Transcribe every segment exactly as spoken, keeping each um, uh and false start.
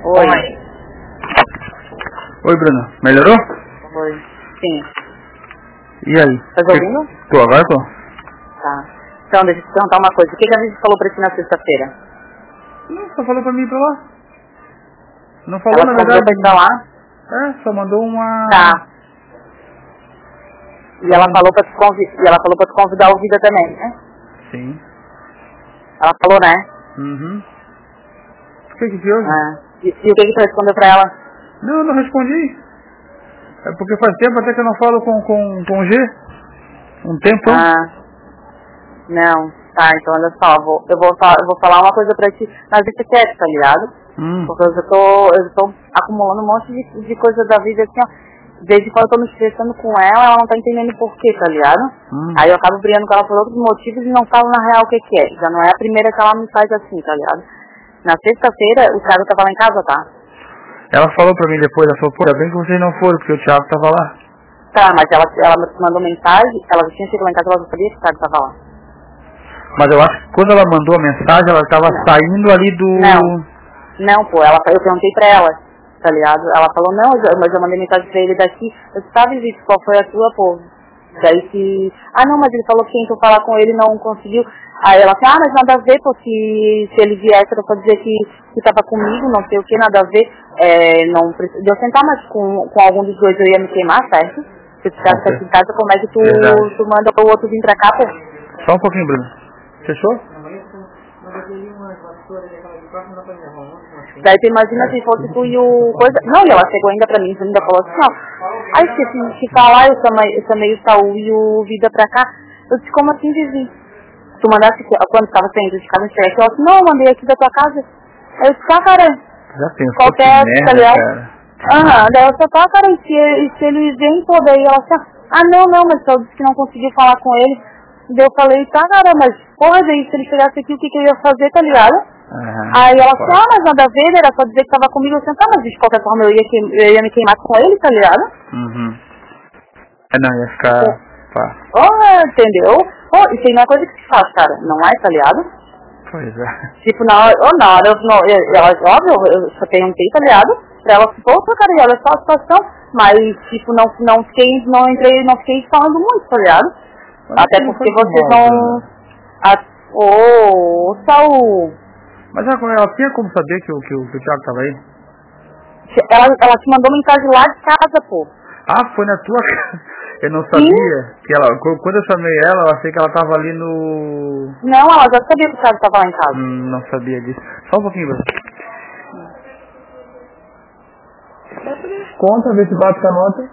Oi. Oi, Bruna. Melhorou? Oi. Sim. E aí? Tá ouvindo? Tô, agora tô. Tá. Então, deixa eu te perguntar uma coisa. O que, que a gente falou pra ti na sexta-feira? Não, só falou pra mim ir pra lá. Não falou, Ela na verdade. Ela pra ir pra lá? É, só mandou uma... Tá. E ela falou pra te convidar, e ela falou pra te convidar o Vida também, né? Sim. Ela falou, né? Uhum. O que que que houve? Ah. E, e o que que tu respondeu pra ela? Não, eu não respondi. É porque faz tempo até que eu não falo com, com, com o G. Um tempão. Ah. Não. Tá, então olha só, eu vou, eu vou, falar, eu vou falar uma coisa pra ti, mas isso aqui é, tá ligado? Hum. Porque eu já tô, eu tô acumulando um monte de, de coisa da vida assim, ó. Desde quando eu tô me estressando com ela, ela não tá entendendo por quê, tá ligado? Hum. Aí eu acabo brigando com ela por outros motivos e não falo na real o que que é. Já não é a primeira que ela me faz assim, tá ligado? Na sexta-feira, o Thiago tava lá em casa, tá? Ela falou pra mim depois, ela falou, pô, ainda bem que vocês não foram, porque o Thiago tava lá. Tá, mas ela, ela me mandou mensagem, ela tinha chegado lá em casa, ela não sabia que o Thiago tava lá. Mas eu acho que quando ela mandou a mensagem, ela tava Não. saindo ali do... Não, não, pô, ela, eu perguntei pra ela, tá ligado? Ela falou, não, eu- mas eu mandei mensagem pra ele daqui, eu disse, sabe, Vitor, qual foi a tua, pô? Daí que, ah não, mas ele falou que tentou falar com ele não conseguiu. Aí ela falou, ah, mas nada a ver, pô, se, se ele viesse era pra dizer que, que tava comigo, não sei o que, nada a ver, é, não precisa de eu sentar, mas com, com algum dos dois eu ia me queimar, certo? Se tu ficasse Ok. aqui em casa, como é que tu, Verdade. tu manda o outro vir pra cá, pô? Só um pouquinho, Bruno. Fechou? Daí tu imagina se fosse tu e o coisa. Não, e ela chegou ainda pra mim, ainda falou assim, ó. Aí se se te falar, eu chamei, eu chamei o Saúl e o Vida pra cá. Eu disse, como assim, Vivi? Tu mandasse que- quando tava saindo de casa, eu disse, ela disse, não, eu mandei aqui da tua casa. Aí eu disse, ah, cara, Já pensou qualquer, que tá merda, ligado? cara? Aham, daí eu disse, ah, cara, e se, e se ele vem todo aí? Ela disse, ah, não, não, mas eu disse que não conseguiu falar com ele. Daí eu falei, tá, cara, mas porra, daí se ele chegasse aqui, o que que eu ia fazer, tá ligado? Aham, Aí ela pode. falou, ah, mas nada a ver, era só dizer que tava comigo. Eu disse, tá, mas de qualquer forma eu ia, que, eu ia me queimar com ele, tá ligado? Uhum. É, não, ia ficar... Pá. Oh, entendeu? Oh, isso aí não é coisa que se faz, cara, não é, tá ligado? Pois é. Tipo, na hora, oh, na hora, eu, não, eu, ela, óbvio, eu só perguntei, tá ligado? Pra ela, pô, cara, e olha só a situação, mas, tipo, não, não fiquei, não entrei, não fiquei falando muito, tá ligado? Mas Até não porque foi vocês mal, não... Bruna. a- Ô, Saul, Mas ela, ela tinha como saber que o, que, o, que o Thiago tava aí? ela, ela te mandou mensagem lá de casa, pô. Ah, foi na tua casa. Eu não Sim. sabia que ela... qu- Quando eu chamei ela, eu achei que ela tava ali no... Não, ela já sabia que o Thiago tava lá em casa. Hum, não sabia disso. Só um pouquinho, Bruno. Conta, vê se bate com a nota.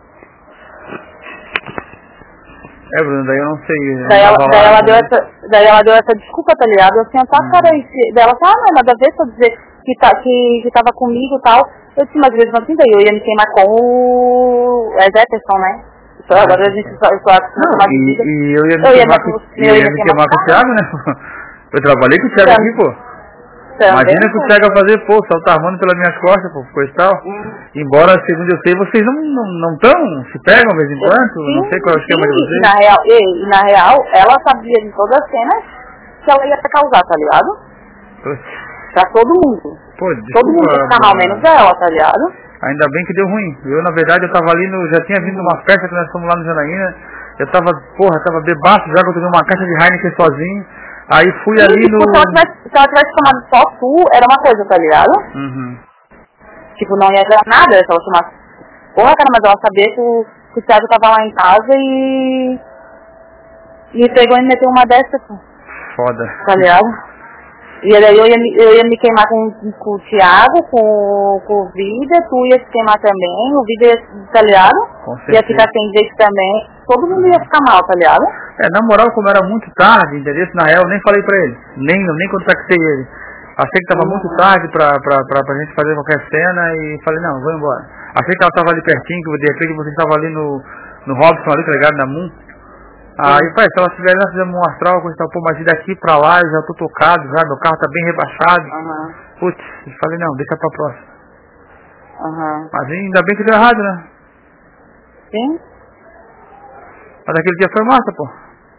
É, Bruno, daí eu não sei. eu Daí ela, tava daí, lá, ela né? deu essa, daí ela deu essa desculpa, tá ligado? Eu assim, tá, Hum. cara, e se- daí ela falou, ah, não, nada a ver só dizer que, tá, que, que tava comigo e tal. Eu disse, mas mesmo assim, daí eu ia me queimar com o é Jefferson, né? Então, agora a gente só, só Não, mais e, e eu ia me Eu ia queimar me- com, eu eu ia ia me me queimar queimar com o com Thiago, né? Eu trabalhei com o Thiago Também. aqui, pô. também, Imagina que o pô. Thiago ia fazer, pô, soltar a mão pelas minhas costas, pô, coisa e tal. Hum. Embora, segundo eu sei, vocês não não não tão, se pegam de vez em quando, não sei qual é o esquema de sim, e vocês. na real, e, e na real, ela sabia de todas as cenas que ela ia causar, tá ligado? Putz, Pra todo mundo. Pô, Todo mundo ia desculpa, ficar mal, Bruna. menos ela, tá ligado? Ainda bem que deu ruim. Eu, na verdade, eu tava ali no... Já tinha vindo uma festa que nós fomos lá no Janaína. Eu tava, porra, tava bebaço já, que eu tomei uma caixa de Heineken sozinho. Aí fui Sim, ali tipo, no... se ela, tivesse, se ela tivesse tomado só tu, era uma coisa, tá ligado? Uhum. Tipo, não ia dar nada se ela tomasse. Porra, cara, mas ela sabia que o, que o Thiago tava lá em casa e... E pegou e meteu uma dessa, pô, Foda. tá ligado? E daí eu ia, me- eu ia me queimar com, com o Thiago, com, com o Vida, tu ia se queimar também, o Vida ia, tá ligado? Com Ia certeza. ficar sem jeito também, todo mundo ia ficar mal, tá ligado? É, na moral, como era muito tarde, entendeu? Na real, eu nem falei pra ele. Nem, nem contactei ele. Achei que tava muito tarde pra, pra, pra, pra gente fazer qualquer cena e falei, não, vou embora. Achei que ela tava ali pertinho, que de repente você tava ali no, no Robson ali, tá ligado? Na Moon. Aí, pai, se ela estiver lá, fizemos um astral, coisa e tal, pô, mas daqui pra lá eu já tô tocado, já, meu carro tá bem rebaixado. Aham, Putz, eu falei, não, deixa pra próxima. aham. Mas ainda bem que deu errado, né? Sim? Mas aquele dia foi massa, pô.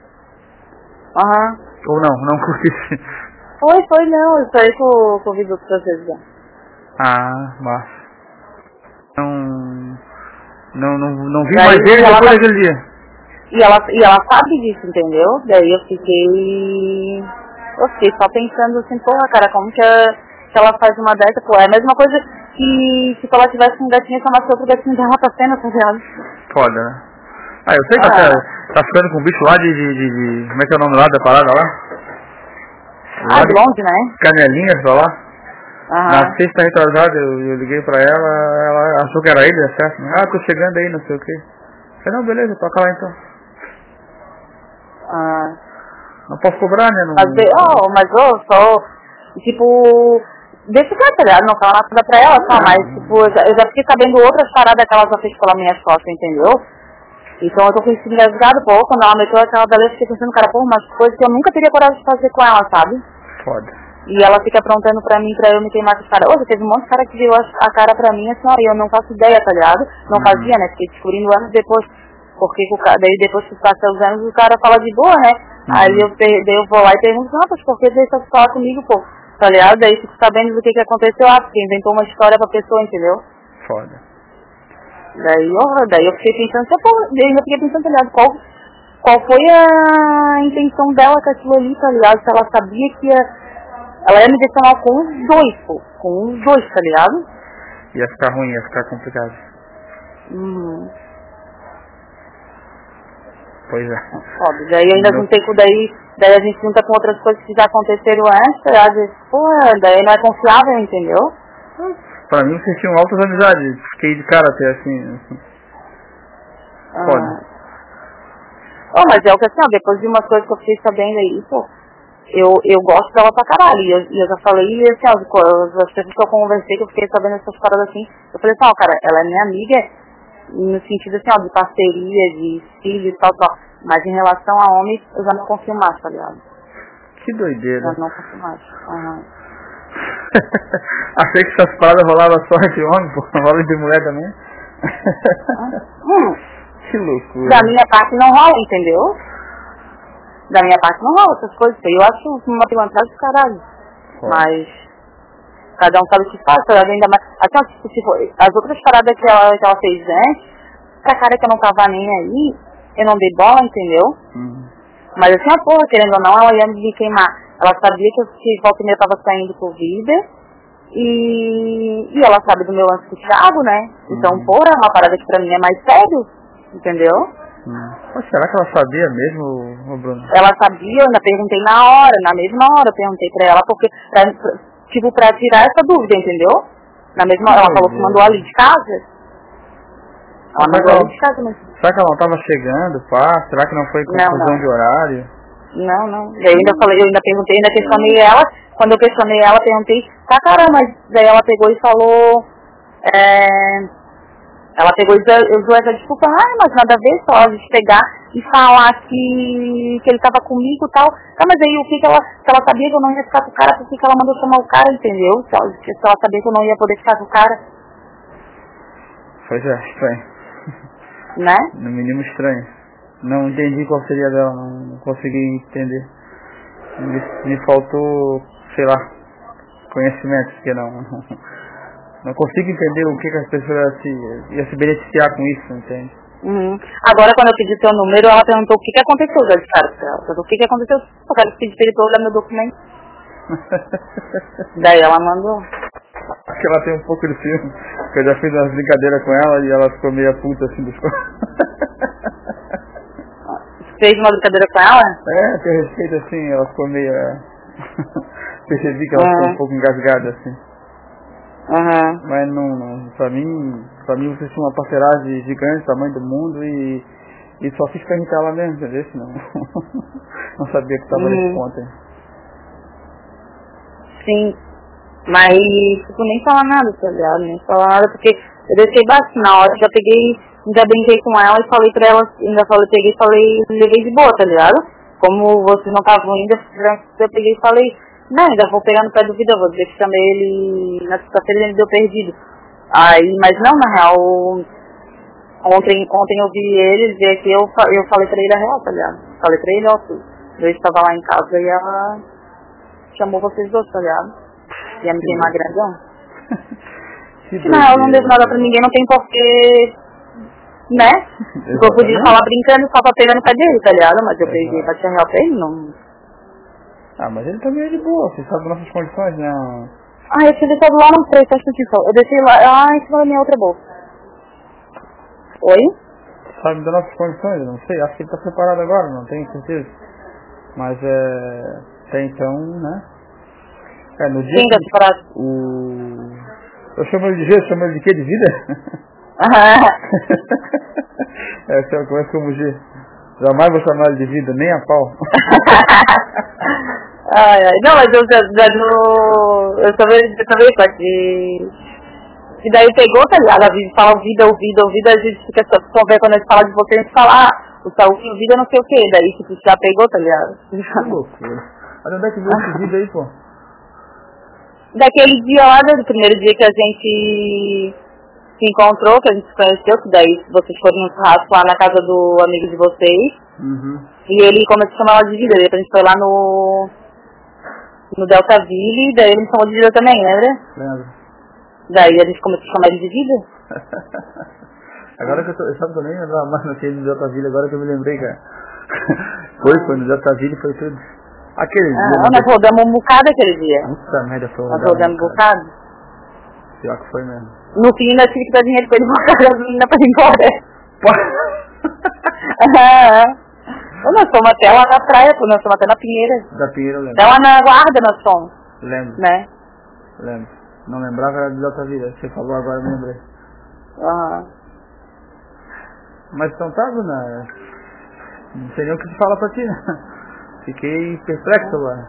Aham. Ou não, não curti. Foi, foi não, isso aí que eu convido outras vezes já. Ah, mas não, não, não, não vi Daí mais ele ela depois tá- daquele dia. E ela, e ela sabe disso, entendeu? Daí eu fiquei... Eu fiquei só pensando assim, porra, cara, como que, a, que ela faz uma dessa? Pô, é a mesma coisa que se ela tivesse um gatinho e chamasse outro gatinho dela pra cena, tá ligado? Foda, né? Ah, eu sei que Ah. ela tá, tá ficando com um bicho lá de, de, de, de... Como é que é o nome lá da parada lá? Ah, Lá de longe, né? Canelinhas pra lá. Aham. Na sexta retrasada eu, eu liguei pra ela, ela achou que era ele, é certo? Ah, tô chegando aí, não sei o que. Falei, não, beleza, toca lá então. Ah. Não posso cobrar, né? Não... Mas, oh, mas oh, só, tipo, deixa quieto, tá ligado? Não fala nada pra ela, só, mas, tipo, eu já, eu já fiquei sabendo outras paradas que ela já fez pela minha costas, entendeu? Então eu tô com esse engasgado, pô, quando ela meteu aquela dela, eu fiquei pensando, cara, pô, umas coisas que eu nunca teria coragem de fazer com ela, sabe? Foda. E ela fica aprontando pra mim, pra eu me queimar com os caras. Ô, teve um monte de cara que virou a, a cara pra mim, assim, ó, e eu não faço ideia, tá ligado? Não Uhum. fazia, né? Fiquei descobrindo anos depois, porque o cara, daí depois que passa os anos, o cara fala de boa, né? Uhum. Aí eu, per- daí eu vou lá e pergunto, não, mas por que deixa você falar comigo, pô? Tá ligado? Daí fico sabendo do que que aconteceu, ah, porque inventou uma história pra pessoa, entendeu? Foda. Daí, ó, daí eu fiquei pensando, só, pô, daí eu fiquei pensando, tá ligado? Qual, qual foi a intenção dela com aquilo ali, tá ligado? Se ela sabia que ia, ela ia me deixar mal com os dois, pô, com os dois, tá ligado? Ia ficar ruim, ia ficar complicado. Hum, Pois é. foda. Daí eu ainda Não. juntei com daí, daí a gente junta com outras coisas que já aconteceram antes, tá ligado? Pô, daí não é confiável, entendeu? Pra mim vocês tinham altas amizades. Fiquei de cara até assim. assim. Foda. Ah. Oh, mas é o que assim, ó, depois de umas coisas que eu fiquei sabendo aí, pô, eu, eu gosto dela pra caralho. E eu, e eu já falei, assim, ó, com as pessoas que eu conversei, que eu fiquei sabendo essas paradas assim, eu falei assim, ó, cara, ela é minha amiga no sentido assim, ó, de parceria, de filho e tal, tal. Mas em relação a homem, eu já não confio mais, tá ligado? Que doideira. Já não confio mais. Aham. Achei que essas paradas rolavam só de homem, pô. Não rola de mulher também. Hum, Que loucura. da minha parte não rola, entendeu? Da minha parte não rola essas coisas. Eu acho uma pilantragem do caralho. Foda. Mas cada um sabe o que faz, tá ligado? Ainda mais. Assim, ó, tipo, tipo, as outras paradas que ela, que ela fez antes, pra cara que eu não tava nem aí, eu não dei bola, entendeu? Hum. Mas assim, a porra, querendo ou não, ela ia me queimar. Ela sabia que eu que volta e meia tava saindo por vida. E, e ela sabe do meu lance com o Thiago, né? Então, Uhum. porra, é uma parada que pra mim é mais sério, entendeu? Hum. Mas será que ela sabia mesmo, ô Bruno? Ela sabia, eu ainda perguntei na hora, na mesma hora eu perguntei pra ela, porque, pra, pra- tipo, pra tirar essa dúvida, entendeu? Na mesma hora, ela falou que mandou ali de casa. Ela Será mandou que ali ela- de casa, mas... Será que ela não tava chegando, pá? Será que não foi Não, confusão não. de horário? Não, não. Daí eu ainda falei, eu ainda perguntei, ainda questionei ela. Quando eu questionei ela, perguntei, tá caramba, mas daí ela pegou e falou, é... ela pegou e usou usou essa desculpa, ah, mas nada a ver, só a gente pegar e falar que, que ele tava comigo e tal. Tá, mas aí o que que ela, se ela sabia que eu não ia ficar com o cara, por que que ela mandou chamar o cara, entendeu? Se ela, se ela sabia que eu não ia poder ficar com o cara, Pois é, estranho. né? No mínimo estranho. Não entendi qual seria dela, não, não consegui entender. Me, me faltou, sei lá, conhecimento, porque não, não, não consigo entender o que, que as pessoas iam se, iam se beneficiar com isso, entende? Uhum. Agora, quando eu pedi seu número, ela perguntou o que que aconteceu, já disseram pra ela. Ela falou, o que que aconteceu? Eu quero pedir pra ele pra olhar meu documento. Daí ela mandou. Acho que ela tem um pouco de filme, que eu já fiz umas brincadeiras com ela e ela ficou meio puta assim dos Fez uma brincadeira com ela? É, que eu respeito assim, ela ficou meio... Percebi que ela ficou Uhum. um pouco engasgada assim. Uhum. Mas não, não, pra mim, pra mim vocês tinham uma parceragem gigante, tamanho do mundo e, e só fiz pra irritar ela mesmo, entendeu? Não, não sabia que tava Uhum. nesse ponto aí. Sim. Mas, tipo, nem falar nada, tá ligado? Nem falar nada, porque eu deixei baixo na hora, já peguei, ainda brinquei com ela e falei pra ela, ainda falei, peguei e falei, levei de boa, tá ligado? Como vocês não estavam ainda, eu peguei e falei, não, ainda vou pegar no pé do vida, vou dizer que chamei ele na sexta-feira e ele me deu perdido. Aí, mas não, na real, ontem, ontem eu vi ele, veio aqui, eu, fa- eu falei pra ele a real, tá ligado? Falei pra ele, ó, eu estava lá em casa e ela chamou vocês dois, tá ligado? Ia me queimar grandão. Que na real eu não devo nada pra ninguém, não tem porquê, né? Eu podia falar brincando só pra pegar no pé dele, tá ligado? Mas eu peguei pra tirar real pra ele, não. Ah, mas ele também é de boa, você sabe das nossas condições, né? Ah, eu tinha deixado lá no preço, acho que eu deixei lá, ah, em cima da minha outra bolsa. Oi? Sabe das nossas condições, eu não sei, acho que ele tá preparado agora, não tenho certeza. Mas é... até então, né? É, no dia Quem tá separado? O... Eu chamo ele de G, eu chamo ele de quê? De vida? É, eu começo como G. Jamais vou chamar ele de vida, nem a pau. Ai, ai. Não, mas eu já, já no... Eu também, eu também só que... E daí pegou, tá ligado? A gente fala vida, ouvida, ouvida, a gente fica só ver quando a gente fala de você, a gente fala, ah, o saúde, ouvida, não sei o que. Daí tipo, já pegou, tá ligado? Que loucura. Mas onde é que viu esse vídeo aí, pô? Daquele dia lá, do primeiro dia que a gente se encontrou, que a gente se conheceu, que daí vocês foram no churrasco lá na casa do amigo de vocês. Uhum. E ele começou a chamar ela de vida, depois a gente foi lá no... no Deltaville, daí ele me chamou de vida também, lembra? Lembro. Daí a gente começou a chamar ele de vida. Agora que eu tô, sabe que eu nem lembrava mais naquele do Deltaville, agora que eu me lembrei, cara. Foi, foi no Deltaville, foi tudo. Aquele ah, dia... Nós rodamos um bocado aquele dia. Puta merda, foi Nós rodamos um bocado. Pior que foi mesmo. No fim ainda tive que dar dinheiro pra ele botar a gasolina pra ir embora. Nós fomos até lá na praia, pô, nós fomos até na Pinheira. Da Pinheira, eu lembro. Até lá na Guarda nós fomos. Lembro. Né? Lembro. Não lembrava, era do Deltaville. Você falou agora, eu me lembrei. Aham. Mas então tá, Bruna. Não sei nem o que te fala pra ti, né? Fiquei perplexo agora.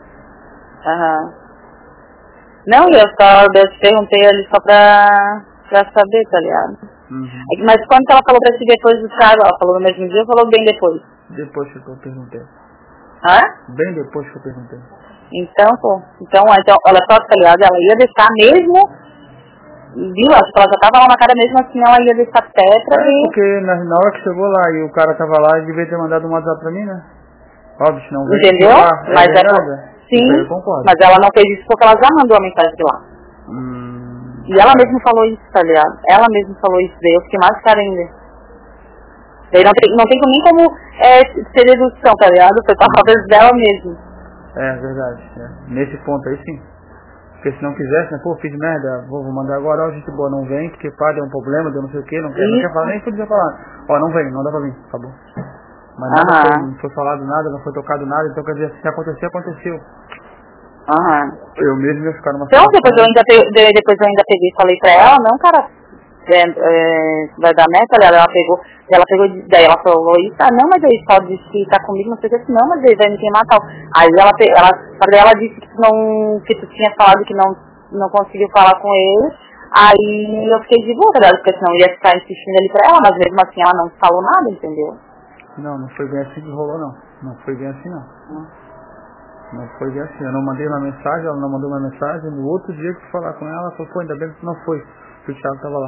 Aham. Não, eu só eu te perguntei ali só pra, pra saber, tá ligado? Uhum. Mas quando ela falou pra ti depois do Thiago, ela falou no mesmo dia ou falou bem depois? Depois que eu perguntei. Hã? Bem depois que eu perguntei. Então, pô. Então, então olha só, tá ligado? Ela ia deixar mesmo, viu? Acho que ela já tava lá na cara mesmo assim, ela ia deixar tetra é, e... porque na, na hora que chegou lá e o cara tava lá, ele devia ter mandado um WhatsApp pra mim, né? Óbvio, não veio. Entendeu? Lá, mas é ela... Sim, eu concordo. mas ela não fez isso porque ela já mandou a mensagem de lá. Hum, e ela é. mesma falou isso, tá ligado? Ela mesma falou isso, daí eu fiquei mais cara ainda. Daí não tem, não tem nem como é, ser dedução, tá ligado? Foi palavras dela mesmo. É, verdade. É. Nesse ponto aí sim. Porque se não quisesse, né? Pô, fiz merda, vou, vou mandar agora, ó, gente boa, não vem, porque pá, deu um problema, deu não sei o que, não quer, não quer falar, nem podia falar. Ó, não vem, não dá pra vir, acabou. Mas nada foi, não foi falado nada, não foi tocado nada, então quer dizer, se acontecer, aconteceu. Aham. Eu mesmo ia ficar numa Então, depois eu, ainda peguei, depois eu ainda peguei e falei pra ela, não, cara, é, é, vai dar merda, ela, ela pegou, ela pegou, daí ela falou isso, ah, não, mas aí só disse que tá comigo, não sei o que, não, mas ele vai me queimar tal. Aí ela, ela, ela disse que tu, não, que tu tinha falado que não, não conseguiu falar com ele, aí eu fiquei de boa, porque senão eu ia ficar insistindo ali pra ela, mas mesmo assim ela não falou nada, entendeu? Não, não foi bem assim que rolou, não. Não foi bem assim, não. Hum. Não foi bem assim. Eu não mandei uma mensagem, ela não mandou uma mensagem. No outro dia que eu fui falar com ela, ela falou, pô, ainda bem que tu não foi. Que o Thiago tava lá.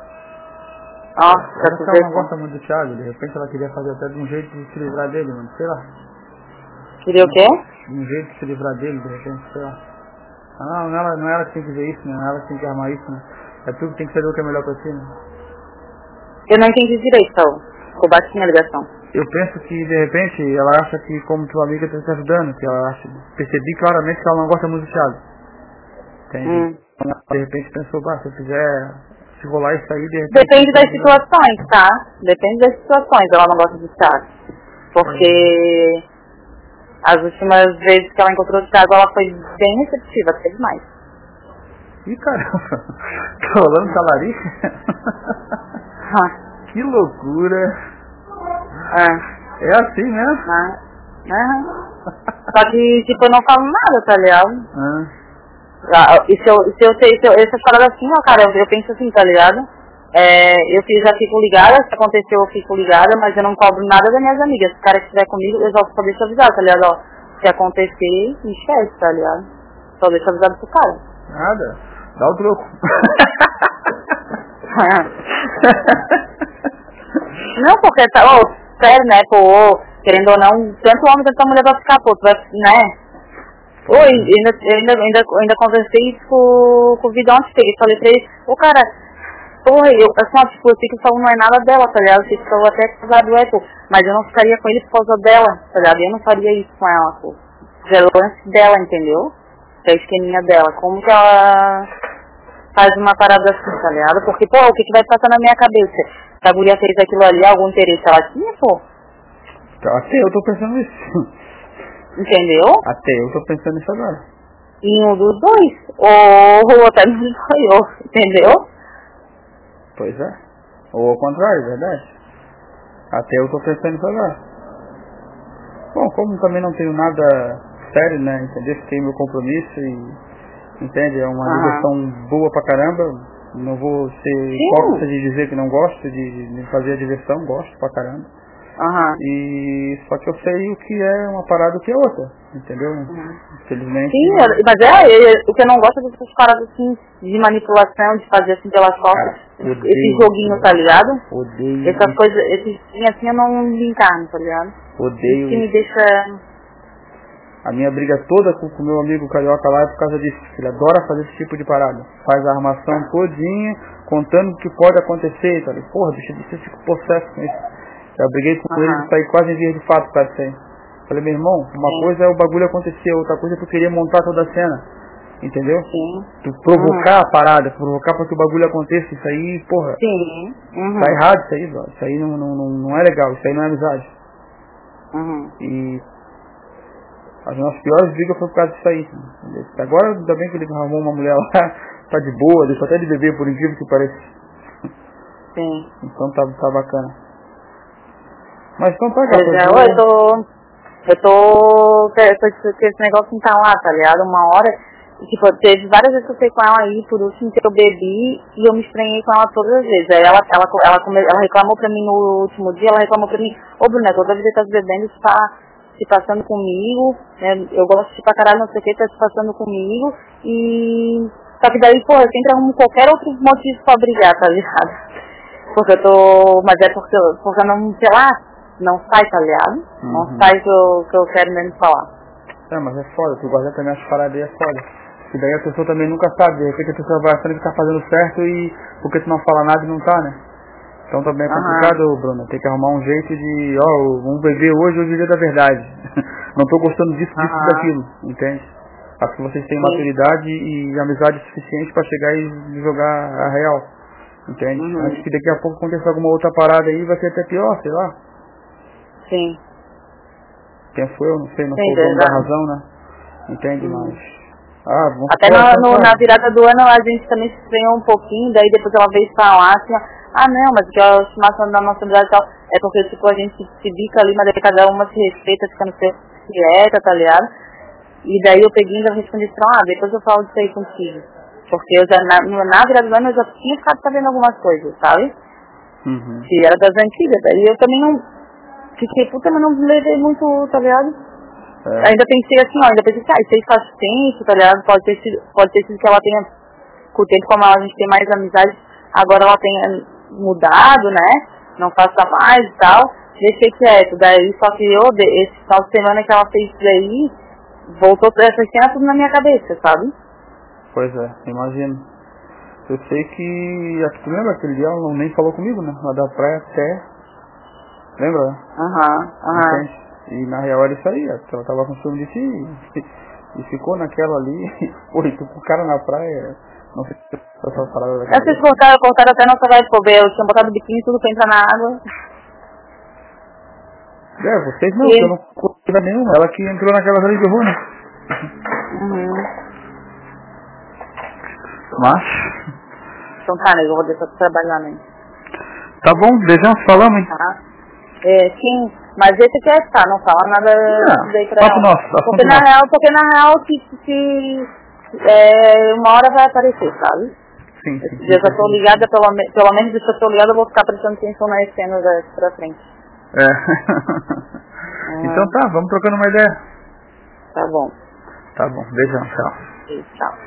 Nossa, Parece que ela não gosta muito do Thiago. De repente ela queria fazer até de um jeito de se livrar dele, mano. Sei lá. Queria o quê? De um jeito de se livrar dele, de repente, sei lá. Ah, não, não, ela, não é ela que tem que ver isso, né? Não é ela que tem que armar isso, né? É tu que tem que saber o que é melhor pra ti, né? Eu não entendi direito, então. Ficou baixinha a ligação. Eu penso que, de repente, ela acha que, como tua amiga está te ajudando, que ela acha, percebi claramente que ela não gosta muito do Thiago. Entende? Hum. De repente pensou, bah, se eu fizer, se rolar isso aí, de repente... Depende das situações, tá? Depende das situações, ela não gosta do Thiago. Porque as últimas vezes que ela encontrou o Thiago, ela foi bem receptiva, até demais. Ih, caramba, tá rolando talarica? Ah. Que loucura! É. É assim mesmo? Ah. Ah. Só que, tipo, eu não falo nada, tá ligado? Ah. E se eu, se eu sei, se eu, essas paradas assim, ó, cara, eu, eu penso assim, tá ligado? É, eu já fico ligada, se aconteceu eu fico ligada, mas eu não cobro nada das minhas amigas. Se o cara estiver comigo, eu só, só deixo avisar, tá ligado? Ó, se acontecer, me esquece, tá ligado? Só deixo avisado pro cara. Nada, dá o troco. Não, porque tá, ô, sério, né, pô, querendo ou não, tanto homem quanto a mulher vai ficar, pô, tu vai, né? Oi, ainda, ainda, ainda, ainda conversei isso com, com o Vidão ontem, peguei, falei pra ele, ô cara, porra, eu, assim, tipo, eu sei que o Saul não é nada dela, tá ligado? Eu sei que o Saul até é casado do Apple, mas eu não ficaria com ele por causa dela, tá ligado? Eu não faria isso com ela, pô. É o lance dela, entendeu? Que é a esqueminha dela. Como que ela faz uma parada assim, tá ligado? Porque, pô, o que que vai passar na minha cabeça? Se a guria fez aquilo ali, algum interesse ela tinha, pô? Até eu tô pensando nisso. Entendeu? Até eu tô pensando nisso agora. Em um dos dois. Ou até nos dois, entendeu? Pois é. Ou ao contrário, verdade. Até eu tô pensando nisso agora. Bom, como também não tenho nada sério, né? Entendeu? Tenho meu compromisso e, entende? É uma Aham. diversão boa pra caramba. Não vou ser hipócrita de dizer que não gosto de, de fazer a diversão, gosto pra caramba. Aham. E só que eu sei o que é uma parada e o que é outra, entendeu? Uhum. Infelizmente. Sim, mas é, é, o que eu não gosto é dessas paradas assim, de manipulação, de fazer assim pelas costas, Odeio esse joguinho, tá ligado? Odeio Essas isso. coisas, esses assim eu não me encarno, tá ligado? Odeio Isso que me isso. deixa... A minha briga toda com o meu amigo carioca lá é por causa disso. Ele adora fazer esse tipo de parada. Faz a armação todinha, contando o que pode acontecer. Falei, porra, deixa de ser tipo processo com isso. Eu briguei com Uhum. ele e saí quase em via de fato por causa disso aí. Falei, meu irmão, uma Sim. coisa é o bagulho acontecer, outra coisa é que eu queria montar toda a cena. Entendeu? Sim. Tu provocar Uhum. a parada, provocar para que o bagulho aconteça, isso aí, porra, Sim. Uhum. tá errado isso aí, bro. Isso aí não, não, não, não é legal, isso aí não é amizade. Uhum. E as nossas piores brigas foi por causa disso aí. Entendeu? Agora, ainda bem que ele arrumou uma mulher lá, tá de boa, deixou até de beber, por incrível que pareça. Sim. Então tá, tá bacana. Mas então tá, Pois gata, é, eu vou... eu tô... Eu tô... Com esse negócio não tá lá, tá ligado? Uma hora... Tipo, teve várias vezes que eu fui com ela aí, por último que eu bebi e eu me estranhei com ela todas as vezes. Aí ela, ela, ela, come, ela reclamou pra mim no último dia, ela reclamou pra mim, ô Bruna, toda vez que tá bebendo, você tá se passando comigo, né? Eu gosto de pra caralho, não sei o que, tá se passando comigo e... Só que daí, pô, eu sempre arrumo qualquer outro motivo pra brigar, tá ligado? Porque eu tô... Mas é porque, eu- porque eu não, sei lá, não sai, tá ligado? Uhum. Não sai o que eu, que eu quero mesmo falar. É, mas é foda, tu guardar também as paradas aí é foda. E daí a pessoa também nunca sabe, de repente a pessoa vai achando que tá fazendo certo e porque tu não fala nada e não tá, né? Então também é complicado, Aham. Bruno, tem que arrumar um jeito de, ó, vamos beber hoje, hoje é o dia da verdade. Não tô gostando disso, disso e Aham. daquilo, entende? Acho que vocês têm Sim. maturidade e amizade suficiente pra chegar e jogar a real, entende? Uhum. Acho que daqui a pouco acontecer alguma outra parada aí vai ser até pior, sei lá. Sim. Penso eu, não sei, não sou Sim, o dono da verdade. razão, né? Entende? Uhum. Mas... Ah, vamos Até fora, na, então, no, cara. na virada do ano a gente também se estranhou um pouquinho, daí depois ela veio falar assim, ó, ah não, mas que a estimação da nossa amizade e tal, é porque tipo a gente se bica ali, mas daí cada uma se respeita, fica no seu quieta, tá ligado? E daí eu peguei e já respondi pra ela, ah, depois eu falo disso aí contigo. Porque eu já, na, no- na virada do ano eu já tinha ficado sabendo algumas coisas, sabe? Uhum. Que era das antigas, daí eu também não, fiquei puta, mas não levei muito, tá ligado? É, Ainda pensei assim, ó, ainda pensei assim, ah, isso aí faz tempo, tá ligado? Pode ter sido, pode ter sido que ela tenha, com o tempo como a gente tem mais amizade, agora ela tenha mudado, né? Não faça mais e tal. Deixei quieto. Daí só que eu, de- esse final de semana que ela fez isso daí, voltou essas cenas tudo na minha cabeça, sabe? pois é, imagino. Eu sei que... Acho que tu lembra aquele dia, ela não nem falou comigo, né? Lá da praia até... Lembra? Aham, aham. Entende? E na real era isso aí, porque ela tava com ciúme de ti e, e ficou naquela ali. Pô, e tu com o cara na praia... Não sei se tu essa parada da Aí vocês cabeça. cortaram, cortaram até nossa vibe pro eu tinha botado o biquíni tudo pra entrar na água. É, vocês não, E porque eu não curti nenhuma. Ela que entrou naquela ali de rua, né? uhum. Mas... Então tá, nego, eu vou deixar tu trabalhar mesmo. Tá bom, beijão, falamos, hein? Tá? É, sim, mas esse aqui é tá, não fala nada Não, disso daí pra papo ela. nosso, assunto Porque na nosso. real, porque na real que, que é, uma hora vai aparecer, sabe? Sim, sim. Eu já tô ligada, pelo, me- pelo menos se eu tô ligada, eu vou ficar prestando atenção nas cenas daqui pra frente. É. Uhum. Então tá, vamos trocando uma ideia. Tá bom. Tá bom, beijão, tchau. E tchau.